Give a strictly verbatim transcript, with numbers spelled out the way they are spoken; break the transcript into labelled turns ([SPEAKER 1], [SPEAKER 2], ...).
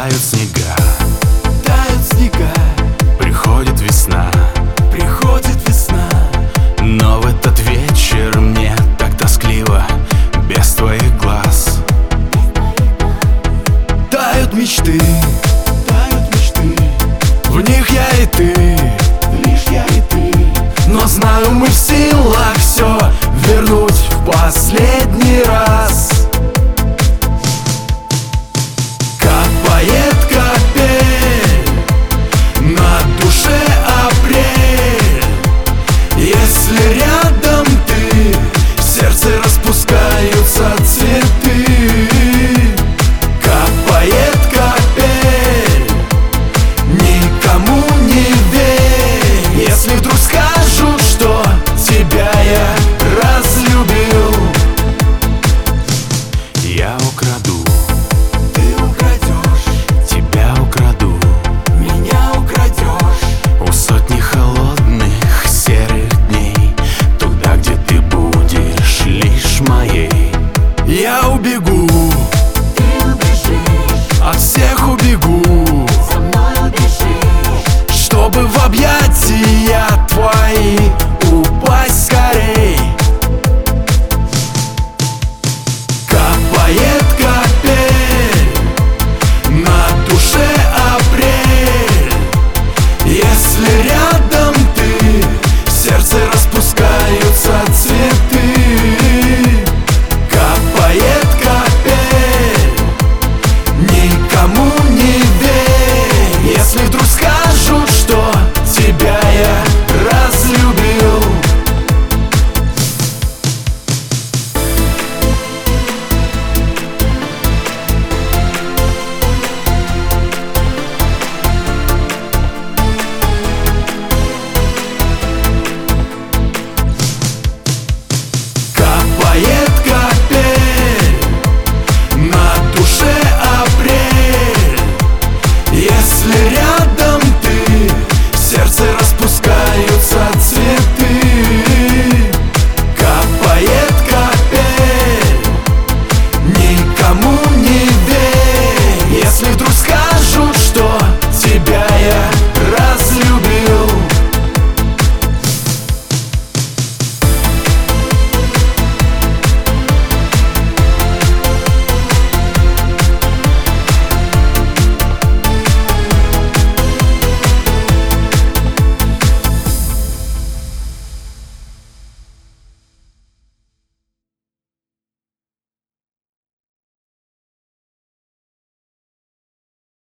[SPEAKER 1] Тают снега,
[SPEAKER 2] тают снега,
[SPEAKER 1] приходит весна,
[SPEAKER 2] приходит весна.
[SPEAKER 1] но в этот вечер мне так тоскливо без твоих глаз.
[SPEAKER 2] Тают мечты, тают мечты,
[SPEAKER 1] В них я и ты,
[SPEAKER 2] лишь я и ты.
[SPEAKER 1] но знаю, мы в силах все вернуть в последний раз.